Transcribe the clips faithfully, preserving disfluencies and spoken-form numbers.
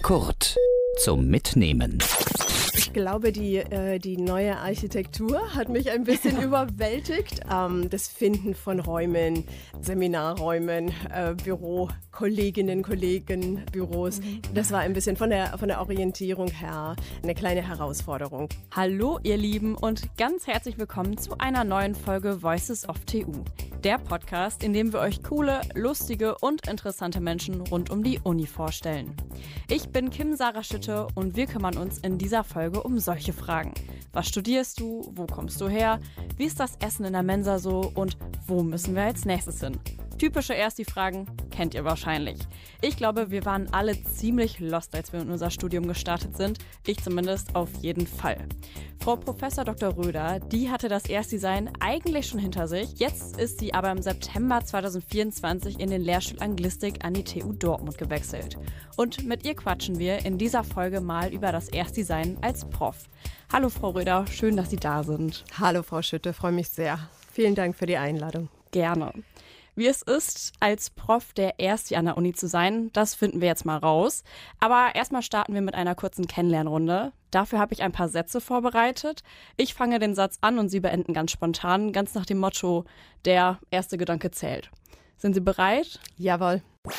Kurt zum Mitnehmen. Ich glaube, die, äh, die neue Architektur hat mich ein bisschen überwältigt. Ähm, das Finden von Räumen, Seminarräumen, äh, Büro, Kolleginnen, Kollegen, Büros. Das war ein bisschen von der, von der Orientierung her eine kleine Herausforderung. Hallo ihr Lieben und ganz herzlich willkommen zu einer neuen Folge Voices of T U. Der Podcast, in dem wir euch coole, lustige und interessante Menschen rund um die Uni vorstellen. Ich bin Kim Sarah Schütte und wir kümmern uns in dieser Folge um solche Fragen. Was studierst du? Wo kommst du her? Wie ist das Essen in der Mensa so? Und wo müssen wir als nächstes hin? Typische Ersti-Fragen kennt ihr wahrscheinlich. Ich glaube, wir waren alle ziemlich lost, als wir in unser Studium gestartet sind. Ich zumindest auf jeden Fall. Frau Professor Doktor Röder, die hatte das Erstdesign eigentlich schon hinter sich. Jetzt ist sie aber im September zweitausendvierundzwanzig in den Lehrstuhl Anglistik an die T U Dortmund gewechselt. Und mit ihr quatschen wir in dieser Folge mal über das Erstdesign als Prof. Hallo Frau Röder, schön, dass Sie da sind. Hallo Frau Schütte, freue mich sehr. Vielen Dank für die Einladung. Gerne. Wie es ist, als Prof der Ersti an der Uni zu sein, das finden wir jetzt mal raus. Aber erstmal starten wir mit einer kurzen Kennenlernrunde. Dafür habe ich ein paar Sätze vorbereitet. Ich fange den Satz an und Sie beenden ganz spontan, ganz nach dem Motto, der erste Gedanke zählt. Sind Sie bereit? Jawohl.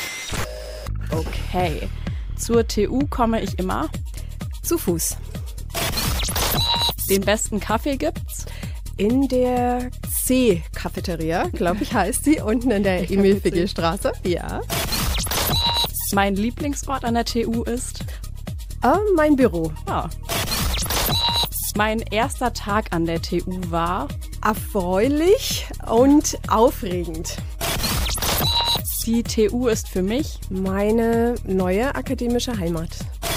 Okay. Zur T U komme ich immer Zu Fuß. Den besten Kaffee gibt's In der C-Cafeteria, glaube ich, heißt sie, unten in der Emil-Figge-Straße. Ja. Mein Lieblingsort an der T U ist Äh, mein Büro. Ah. Mein erster Tag an der T U war Erfreulich und aufregend. Die T U ist für mich. Meine neue akademische Heimat.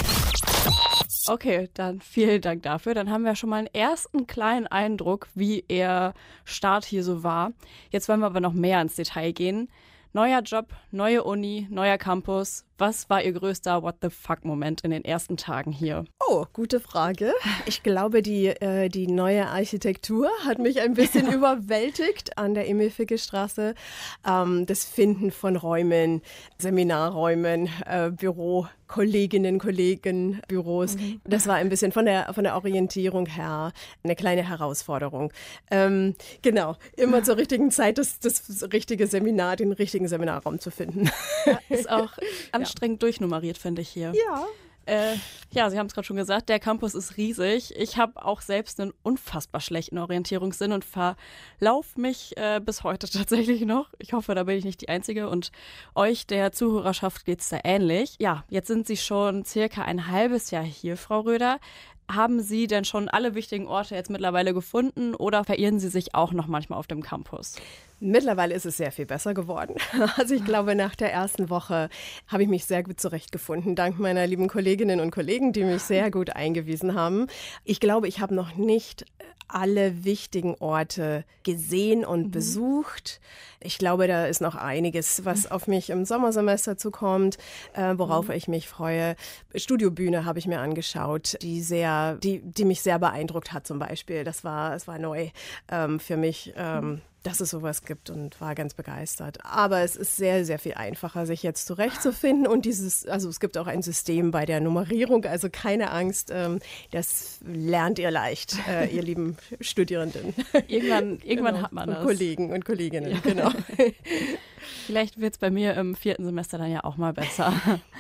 Okay, dann vielen Dank dafür. Dann haben wir schon mal einen ersten kleinen Eindruck, wie Ihr Start hier so war. Jetzt wollen wir aber noch mehr ins Detail gehen. Neuer Job, neue Uni, neuer Campus. Was war Ihr größter What-the-fuck-Moment in den ersten Tagen hier? Oh, gute Frage. Ich glaube, die, äh, die neue Architektur hat mich ein bisschen überwältigt an der Emil-Figge-Straße. Ähm, das Finden von Räumen, Seminarräumen, äh, Büro, Kolleginnen, Kollegen, Büros. Mhm. Das war ein bisschen von der, von der Orientierung her eine kleine Herausforderung. Ähm, genau, immer zur richtigen Zeit das, das richtige Seminar, den richtigen Seminarraum zu finden. Ja, ist auch anstrengend durchnummeriert, finde ich hier. Ja. Äh, ja, Sie haben es gerade schon gesagt, der Campus ist riesig. Ich habe auch selbst einen unfassbar schlechten Orientierungssinn und verlaufe mich äh, bis heute tatsächlich noch. Ich hoffe, da bin ich nicht die Einzige und euch, der Zuhörerschaft, geht es da ähnlich. Ja, jetzt sind Sie schon circa ein halbes Jahr hier, Frau Röder. Haben Sie denn schon alle wichtigen Orte jetzt mittlerweile gefunden oder verirren Sie sich auch noch manchmal auf dem Campus? Mittlerweile ist es sehr viel besser geworden. Also ich glaube, nach der ersten Woche habe ich mich sehr gut zurechtgefunden, dank meiner lieben Kolleginnen und Kollegen, die mich sehr gut eingewiesen haben. Ich glaube, ich habe noch nicht alle wichtigen Orte gesehen und mhm. besucht. Ich glaube, da ist noch einiges, was auf mich im Sommersemester zukommt, äh, worauf mhm. ich mich freue. Studiobühne habe ich mir angeschaut, die sehr, die, die mich sehr beeindruckt hat zum Beispiel. Das war, das war neu ähm, für mich. Ähm, mhm. dass es sowas gibt und war ganz begeistert. Aber es ist sehr, sehr viel einfacher, sich jetzt zurechtzufinden und dieses, also es gibt auch ein System bei der Nummerierung, also keine Angst, ähm, das lernt ihr leicht, äh, ihr lieben Studierenden. Irgendwann, irgendwann genau. hat man und das. Kollegen und Kolleginnen, ja. genau. Vielleicht wird es bei mir im vierten Semester dann ja auch mal besser.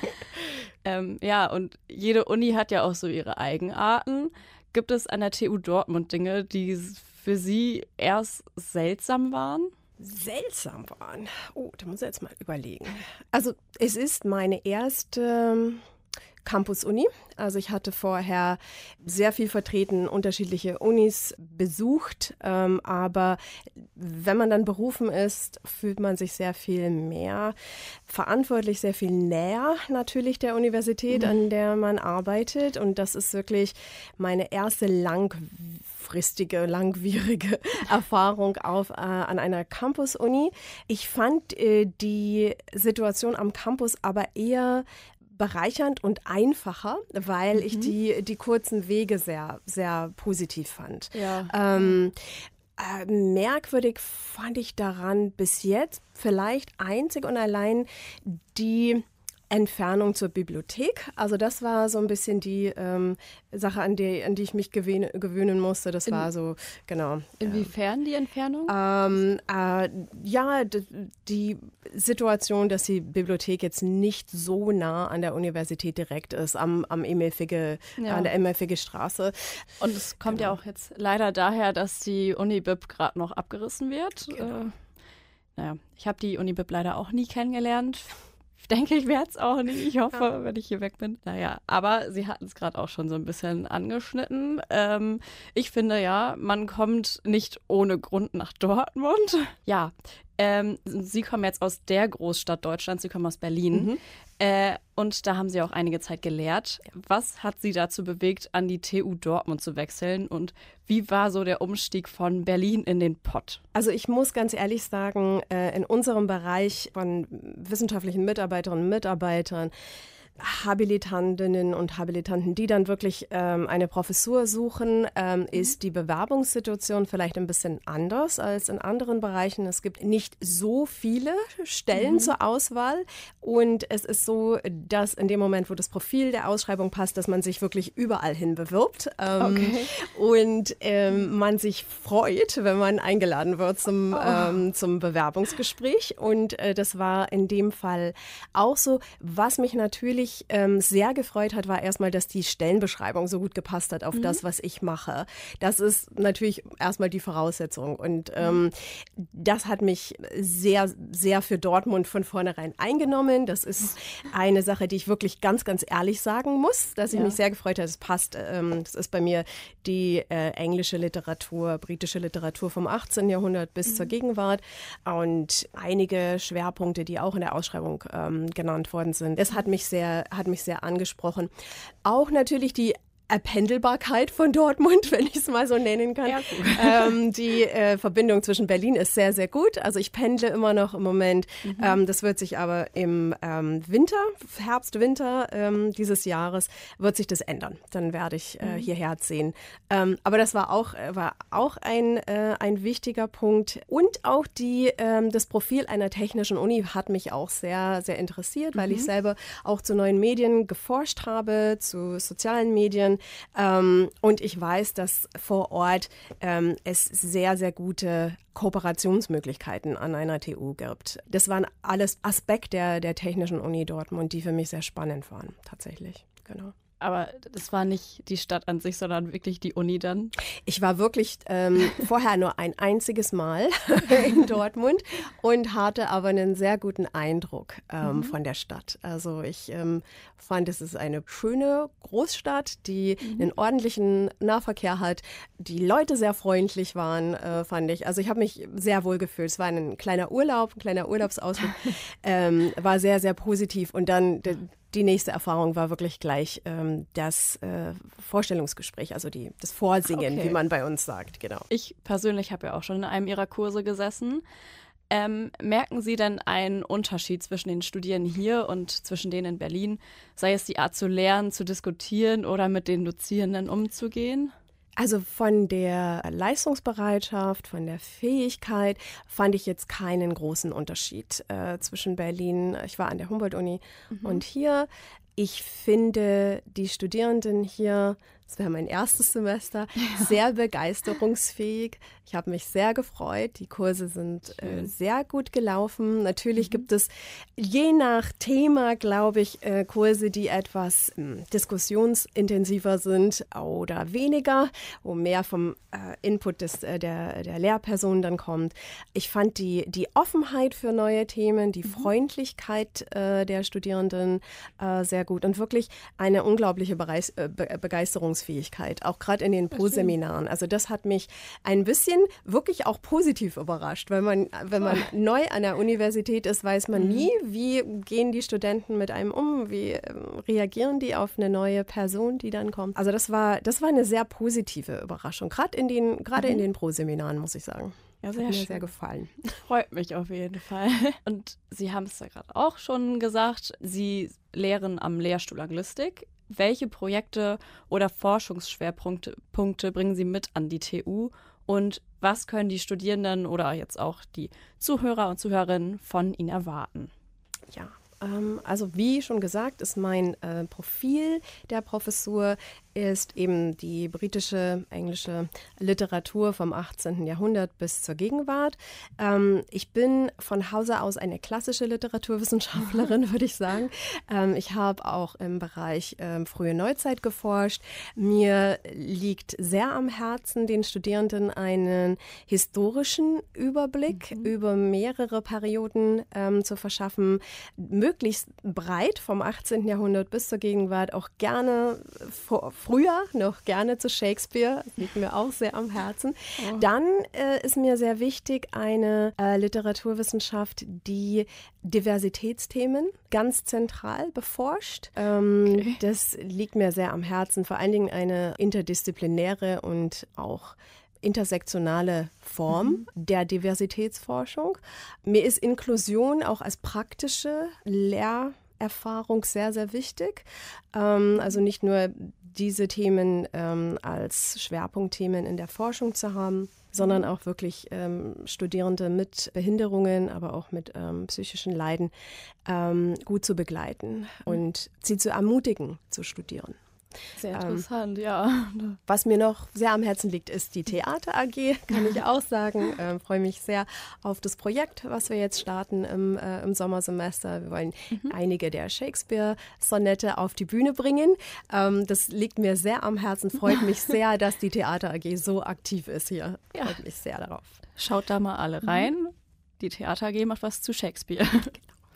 ähm, ja, und jede Uni hat ja auch so ihre Eigenarten. Gibt es an der T U Dortmund Dinge, die für Sie erst seltsam waren? Seltsam waren? Oh, da muss ich jetzt mal überlegen. Also es ist meine erste Campus-Uni. Also ich hatte vorher sehr viel vertreten, unterschiedliche Unis besucht, ähm, aber wenn man dann berufen ist, fühlt man sich sehr viel mehr verantwortlich, sehr viel näher natürlich der Universität, mhm. an der man arbeitet, und das ist wirklich meine erste langfristige, langwierige Erfahrung auf, äh, an einer Campus-Uni. Ich fand äh, die Situation am Campus aber eher bereichernd und einfacher, weil mhm. ich die, die kurzen Wege sehr, sehr positiv fand. Ja. Ähm, äh, merkwürdig fand ich daran bis jetzt vielleicht einzig und allein die Entfernung zur Bibliothek. Also das war so ein bisschen die ähm, Sache, an die, an die ich mich gewöhnen, gewöhnen musste. Das In, war so, genau. Inwiefern die Entfernung? Ähm, äh, ja, d- die Situation, dass die Bibliothek jetzt nicht so nah an der Universität direkt ist, am, am Emil-Figge, Ja. an der Emil-Figge-Straße. Und es kommt Genau. ja auch jetzt leider daher, dass die Uni-Bib gerade noch abgerissen wird. Genau. Äh, naja, ich habe die Uni-Bib leider auch nie kennengelernt. Ich denke, ich werde es auch nie. Ich hoffe, Ja. wenn ich hier weg bin. Naja, aber Sie hatten es gerade auch schon so ein bisschen angeschnitten. Ähm, ich finde ja, man kommt nicht ohne Grund nach Dortmund. Ja, ähm, Sie kommen jetzt aus der Großstadt Deutschlands, Sie kommen aus Berlin. Mhm. Äh, und da haben Sie auch einige Zeit gelehrt. Was hat Sie dazu bewegt, an die T U Dortmund zu wechseln? Und wie war so der Umstieg von Berlin in den Pott? Also ich muss ganz ehrlich sagen, äh, in unserem Bereich von wissenschaftlichen Mitarbeiterinnen und Mitarbeitern, Habilitantinnen und Habilitanten, die dann wirklich ähm, eine Professur suchen, ähm, ist die Bewerbungssituation vielleicht ein bisschen anders als in anderen Bereichen. Es gibt nicht so viele Stellen Mhm. zur Auswahl und es ist so, dass in dem Moment, wo das Profil der Ausschreibung passt, dass man sich wirklich überall hin bewirbt ähm, Okay. und ähm, man sich freut, wenn man eingeladen wird zum, Oh. ähm, zum Bewerbungsgespräch und äh, das war in dem Fall auch so. Was mich natürlich ähm, sehr gefreut hat, war erstmal, dass die Stellenbeschreibung so gut gepasst hat auf Mhm. das, was ich mache. Das ist natürlich erstmal die Voraussetzung. Und ähm, das hat mich sehr, sehr für Dortmund von vornherein eingenommen. Das ist eine Sache, die ich wirklich ganz, ganz ehrlich sagen muss, dass ich Ja. mich sehr gefreut habe. Es passt. Ähm, das ist bei mir die äh, englische Literatur, britische Literatur vom achtzehnten Jahrhundert bis Mhm. zur Gegenwart und einige Schwerpunkte, die auch in der Ausschreibung ähm, genannt worden sind. Es hat mich sehr hat mich sehr angesprochen. Auch natürlich die Erpendelbarkeit von Dortmund, wenn ich es mal so nennen kann. Ja, gut. ähm, die äh, Verbindung zwischen Berlin ist sehr, sehr gut. Also ich pendle immer noch im Moment. Mhm. Ähm, das wird sich aber im ähm, Winter, Herbst, Winter ähm, dieses Jahres, wird sich das ändern. Dann werde ich äh, hierher ziehen. Ähm, aber das war auch, äh, war auch ein, äh, ein wichtiger Punkt. Und auch die, ähm, das Profil einer technischen Uni hat mich auch sehr, sehr interessiert, weil ich selber auch zu neuen Medien geforscht habe, zu sozialen Medien. Ähm, und ich weiß, dass vor Ort ähm, es sehr, sehr gute Kooperationsmöglichkeiten an einer T U gibt. Das waren alles Aspekte der, der Technischen Uni Dortmund, die für mich sehr spannend waren, tatsächlich. Genau. Aber das war nicht die Stadt an sich, sondern wirklich die Uni dann. Ich war wirklich ähm, vorher nur ein einziges Mal in Dortmund und hatte aber einen sehr guten Eindruck ähm, mhm. von der Stadt. Also ich ähm, fand, es ist eine schöne Großstadt, die mhm. einen ordentlichen Nahverkehr hat. Die Leute sehr freundlich waren, äh, fand ich. Also ich habe mich sehr wohl gefühlt. Es war ein kleiner Urlaub, ein kleiner Urlaubsausflug. ähm, war sehr, sehr positiv. Und dann de, die nächste Erfahrung war wirklich gleich ähm, das äh, Vorstellungsgespräch, also die, das Vorsingen, Okay. wie man bei uns sagt, genau. Ich persönlich habe ja auch schon in einem Ihrer Kurse gesessen. Ähm, merken Sie denn einen Unterschied zwischen den Studierenden hier und zwischen denen in Berlin? Sei es die Art zu lernen, zu diskutieren oder mit den Dozierenden umzugehen? Also von der Leistungsbereitschaft, von der Fähigkeit fand ich jetzt keinen großen Unterschied äh, zwischen Berlin, ich war an der Humboldt-Uni mhm. und hier. Ich finde die Studierenden hier, das wäre mein erstes Semester, ja. sehr begeisterungsfähig. Ich habe mich sehr gefreut. Die Kurse sind äh, sehr gut gelaufen. Natürlich mhm. gibt es je nach Thema, glaube ich, äh, Kurse, die etwas äh, diskussionsintensiver sind oder weniger, wo mehr vom äh, Input des, äh, der, der Lehrperson dann kommt. Ich fand die, die Offenheit für neue Themen, die mhm. Freundlichkeit äh, der Studierenden äh, sehr gut und wirklich eine unglaubliche Bereis- äh, Be- Begeisterungsfähigkeit, auch gerade in den Pro-Seminaren. Also das hat mich ein bisschen wirklich auch positiv überrascht, weil man, wenn man oh. neu an der Universität ist, weiß man nie, wie gehen die Studenten mit einem um, wie äh, reagieren die auf eine neue Person, die dann kommt. Also das war, das war eine sehr positive Überraschung, gerade in den, gerade mhm. in den Pro-Seminaren, muss ich sagen. Ja, sehr Hat mir schön. sehr gefallen. Freut mich auf jeden Fall. Und Sie haben es ja gerade auch schon gesagt, Sie lehren am Lehrstuhl Anglistik. Welche Projekte oder Forschungsschwerpunkte Punkte bringen Sie mit an die T U und was können die Studierenden oder jetzt auch die Zuhörer und Zuhörerinnen von Ihnen erwarten? Ja, Ähm, also wie schon gesagt, ist mein äh, Profil der Professur ist eben die britische, englische Literatur vom achtzehnten Jahrhundert bis zur Gegenwart. Ähm, ich bin von Hause aus eine klassische Literaturwissenschaftlerin, würde ich sagen. Ähm, ich habe auch im Bereich ähm, frühe Neuzeit geforscht. Mir liegt sehr am Herzen, den Studierenden einen historischen Überblick mhm. über mehrere Perioden ähm, zu verschaffen, möglichst breit vom achtzehnten Jahrhundert bis zur Gegenwart, auch gerne vor Früher noch gerne zu Shakespeare, das liegt mir auch sehr am Herzen. Oh. Dann äh, ist mir sehr wichtig eine äh, Literaturwissenschaft, die Diversitätsthemen ganz zentral beforscht. Ähm, okay. Das liegt mir sehr am Herzen, vor allen Dingen eine interdisziplinäre und auch intersektionale Form mhm. der Diversitätsforschung. Mir ist Inklusion auch als praktische Lehrerfahrung sehr, sehr wichtig. Ähm, also nicht nur diese Themen ähm, als Schwerpunktthemen in der Forschung zu haben, sondern auch wirklich ähm, Studierende mit Behinderungen, aber auch mit ähm, psychischen Leiden ähm, gut zu begleiten und sie zu ermutigen, zu studieren. Sehr interessant, ähm, ja. Was mir noch sehr am Herzen liegt, ist die Theater A G, kann ich auch sagen. Ähm, freue mich sehr auf das Projekt, was wir jetzt starten im, äh, im Sommersemester. Wir wollen mhm. einige der Shakespeare-Sonette auf die Bühne bringen. Ähm, das liegt mir sehr am Herzen, freut mich sehr, dass die Theater A G so aktiv ist hier. Ja. Freut mich sehr darauf. Schaut da mal alle rein. Mhm. Die Theater A G macht was zu Shakespeare. Genau.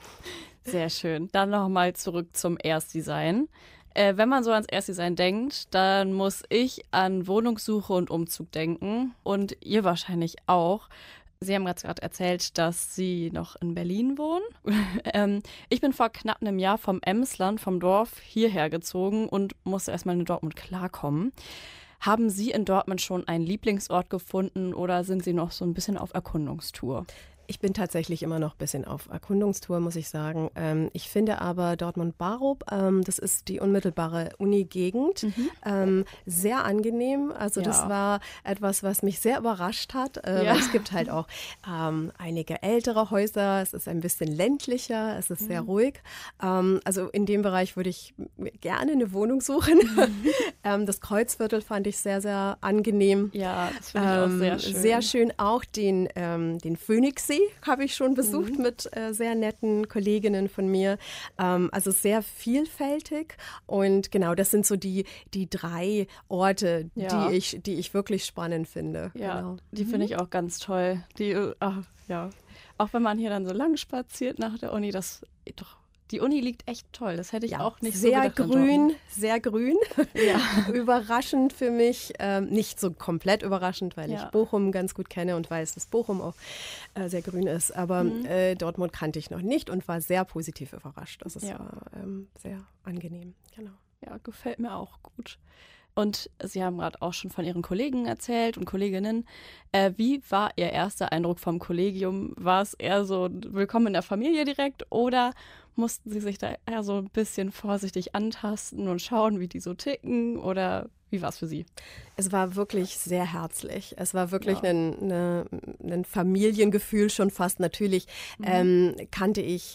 Sehr schön. Dann nochmal zurück zum Erstdesign. Äh, wenn man so ans Erstdesign denkt, dann muss ich an Wohnungssuche und Umzug denken und ihr wahrscheinlich auch. Sie haben gerade erzählt, dass Sie noch in Berlin wohnen. ähm, ich bin vor knapp einem Jahr vom Emsland, vom Dorf, hierher gezogen und musste erstmal in Dortmund klarkommen. Haben Sie in Dortmund schon einen Lieblingsort gefunden oder sind Sie noch so ein bisschen auf Erkundungstour? Ich bin tatsächlich immer noch ein bisschen auf Erkundungstour, muss ich sagen. Ähm, ich finde aber Dortmund-Barup, ähm, das ist die unmittelbare Uni-Gegend, mhm. ähm, sehr angenehm. Also ja. das war etwas, was mich sehr überrascht hat. Äh, ja. Es gibt halt auch ähm, einige ältere Häuser, es ist ein bisschen ländlicher, es ist mhm. sehr ruhig. Ähm, also in dem Bereich würde ich gerne eine Wohnung suchen. Mhm. ähm, das Kreuzviertel fand ich sehr, sehr angenehm. Ja, das finde ich ähm, auch sehr schön. Sehr schön auch den, ähm, den Phoenixsee habe ich schon besucht mhm. mit äh, sehr netten Kolleginnen von mir. Ähm, also sehr vielfältig und genau, das sind so die, die drei Orte, ja. die, ich, die ich wirklich spannend finde. Ja, genau. die finde ich auch ganz toll. Die, ach, ja. Auch wenn man hier dann so lang spaziert nach der Uni, das doch. Die Uni liegt echt toll, das hätte ich ja, auch nicht so gedacht. Sehr grün, sehr grün. Ja. Überraschend für mich. Ähm, nicht so komplett überraschend, weil ja. ich Bochum ganz gut kenne und weiß, dass Bochum auch äh, sehr grün ist. Aber mhm. äh, Dortmund kannte ich noch nicht und war sehr positiv überrascht. Das ist ja. war ähm, sehr angenehm. Genau. Ja, gefällt mir auch gut. Und Sie haben gerade auch schon von Ihren Kollegen erzählt und Kolleginnen. Äh, wie war Ihr erster Eindruck vom Kollegium? War es eher so willkommen in der Familie direkt oder mussten Sie sich da eher so ein bisschen vorsichtig antasten und schauen, wie die so ticken oder wie war es für Sie? Es war wirklich sehr herzlich. Es war wirklich ja. ein, eine, ein Familiengefühl schon fast. Natürlich mhm. ähm, kannte ich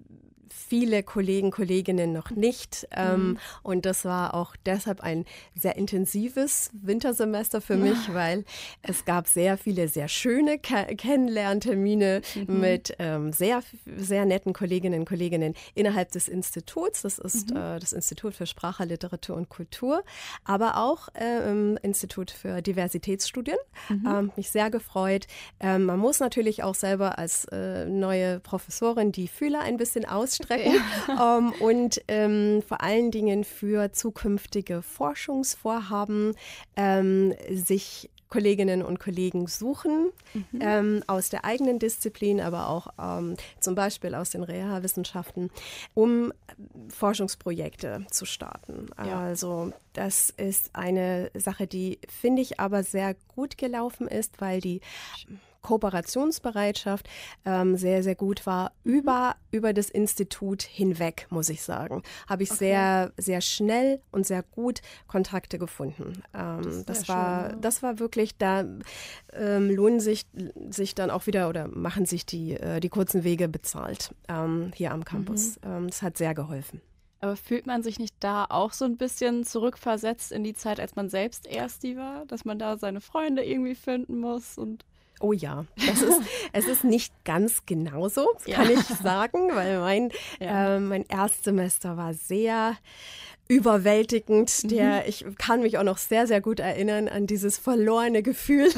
viele Kollegen, Kolleginnen noch nicht. Ähm, mhm. Und das war auch deshalb ein sehr intensives Wintersemester für mich, weil es gab sehr viele sehr schöne Ke- Kennenlerntermine mhm. mit ähm, sehr, sehr netten Kolleginnen und Kollegen innerhalb des Instituts. Das ist mhm. äh, das Institut für Sprache, Literatur und Kultur, aber auch äh, im Institut für Diversitätsstudien. Mhm. Ähm, mich sehr gefreut. Ähm, man muss natürlich auch selber als äh, neue Professorin die Fühler ein bisschen ausstrecken. Ja. Um, und ähm, vor allen Dingen für zukünftige Forschungsvorhaben ähm, sich Kolleginnen und Kollegen suchen, mhm. ähm, aus der eigenen Disziplin, aber auch ähm, zum Beispiel aus den Reha-Wissenschaften, um Forschungsprojekte zu starten. Ja. Also das ist eine Sache, die, finde ich, aber sehr gut gelaufen ist, weil die Kooperationsbereitschaft ähm, sehr, sehr gut war. Über, über das Institut hinweg, muss ich sagen, habe ich okay. sehr, sehr schnell und sehr gut Kontakte gefunden. Ähm, das, das, war, schön, ja. das war wirklich, da ähm, lohnen sich, sich dann auch wieder oder machen sich die, äh, die kurzen Wege bezahlt ähm, hier am Campus. Mhm. Ähm, das hat sehr geholfen. Aber fühlt man sich nicht da auch so ein bisschen zurückversetzt in die Zeit, als man selbst Ersti war? Dass man da seine Freunde irgendwie finden muss und... Oh ja, das ist, es ist nicht ganz genauso, kann ja. ich sagen, weil mein, ja. äh, mein Erstsemester war sehr überwältigend. Der, mhm. Ich kann mich auch noch sehr, sehr gut erinnern an dieses verlorene Gefühl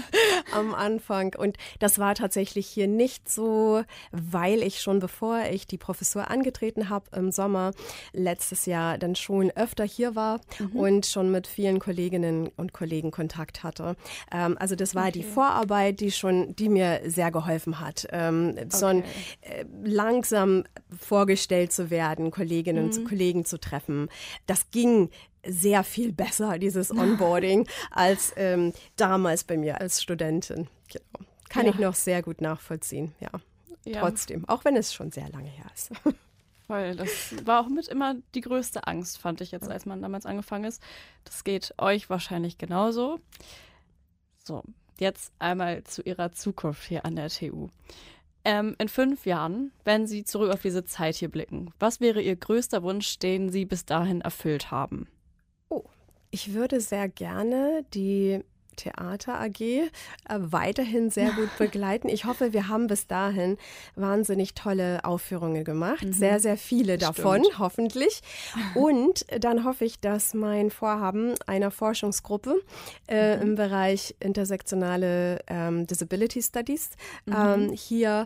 am Anfang. Und das war tatsächlich hier nicht so, weil ich schon bevor ich die Professur angetreten habe im Sommer letztes Jahr dann schon öfter hier war mhm. und schon mit vielen Kolleginnen und Kollegen Kontakt hatte. Ähm, also das war okay. die Vorarbeit, die schon, die mir sehr geholfen hat, ähm, okay. so ein, äh, langsam vorgestellt zu werden, Kolleginnen und mhm. Kollegen zu treffen. Das ging sehr viel besser, dieses Onboarding, als ähm, damals bei mir als Studentin. Genau. Kann ja. ich noch sehr gut nachvollziehen, ja. ja. Trotzdem, auch wenn es schon sehr lange her ist. Voll, das war auch mit immer die größte Angst, fand ich jetzt, als man damals angefangen ist. Das geht euch wahrscheinlich genauso. So, jetzt einmal zu Ihrer Zukunft hier an der T U. Ähm, in fünf Jahren, wenn Sie zurück auf diese Zeit hier blicken, was wäre Ihr größter Wunsch, den Sie bis dahin erfüllt haben? Oh, ich würde sehr gerne die Theater A G äh, weiterhin sehr gut begleiten. Ich hoffe, wir haben bis dahin wahnsinnig tolle Aufführungen gemacht. Mhm. Sehr, sehr viele davon, Stimmt. hoffentlich. Und dann hoffe ich, dass mein Vorhaben einer Forschungsgruppe äh, mhm. im Bereich intersektionale ähm, Disability Studies mhm. ähm, hier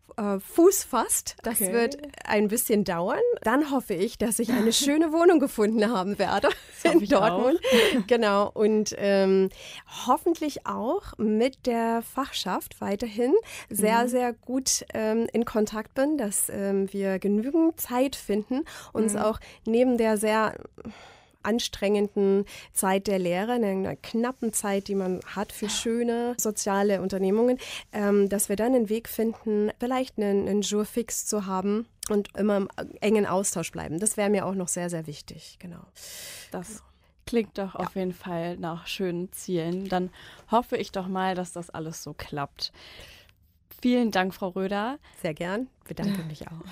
Fuß fasst. Das okay. wird ein bisschen dauern. Dann hoffe ich, dass ich eine schöne Wohnung gefunden haben werde in Dortmund. Auch. Genau. Und ähm, hoffentlich auch mit der Fachschaft weiterhin sehr, mhm. sehr gut ähm, in Kontakt bin, dass ähm, wir genügend Zeit finden, uns mhm. auch neben der sehr anstrengenden Zeit der Lehre, einer knappen Zeit, die man hat für schöne soziale Unternehmungen, ähm, dass wir dann einen Weg finden, vielleicht einen, einen Jour fix zu haben und immer im engen Austausch bleiben. Das wäre mir auch noch sehr, sehr wichtig. Genau. Das klingt doch ja. auf jeden Fall nach schönen Zielen. Dann hoffe ich doch mal, dass das alles so klappt. Vielen Dank, Frau Röder. Sehr gern. Bedanke mich auch.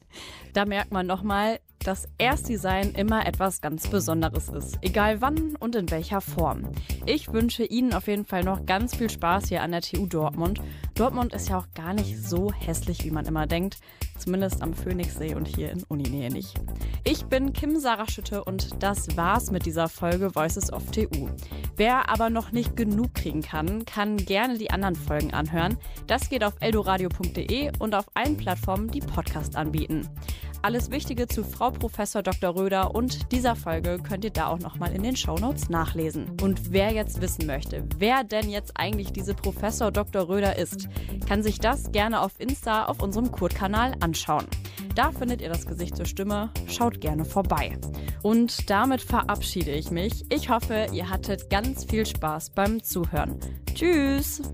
Da merkt man nochmal, dass Erstdesign immer etwas ganz Besonderes ist, egal wann und in welcher Form. Ich wünsche Ihnen auf jeden Fall noch ganz viel Spaß hier an der T U Dortmund. Dortmund ist ja auch gar nicht so hässlich, wie man immer denkt, zumindest am Phoenixsee und hier in Uninähe nicht. Ich bin Kim Sarah Schütte und das war's mit dieser Folge Voices of T U. Wer aber noch nicht genug kriegen kann, kann gerne die anderen Folgen anhören. Das geht auf eldoradio punkt de und auf allen Plattformen, die Podcast anbieten. Alles Wichtige zu Frau Professor Doktor Röder und dieser Folge könnt ihr da auch nochmal in den Shownotes nachlesen. Und wer jetzt wissen möchte, wer denn jetzt eigentlich diese Professor Doktor Röder ist, kann sich das gerne auf Insta auf unserem Kurt-Kanal anschauen. Da findet ihr das Gesicht zur Stimme, schaut gerne vorbei. Und damit verabschiede ich mich. Ich hoffe, ihr hattet ganz viel Spaß beim Zuhören. Tschüss!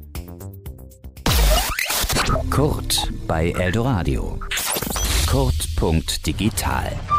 Kurt bei Eldoradio. Kurt punkt digital